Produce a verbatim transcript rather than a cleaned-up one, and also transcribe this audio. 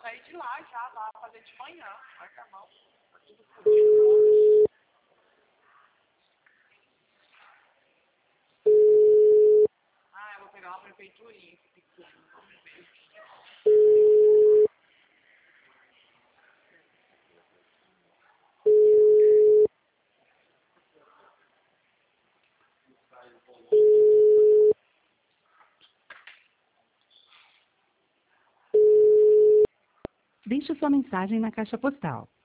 saí de lá já, lá fazer de manhã. Larga a mão. Tá tudo fodido. Ah, eu vou pegar uma prefeiturinha pequena. Vamos ver. Deixe sua mensagem na caixa postal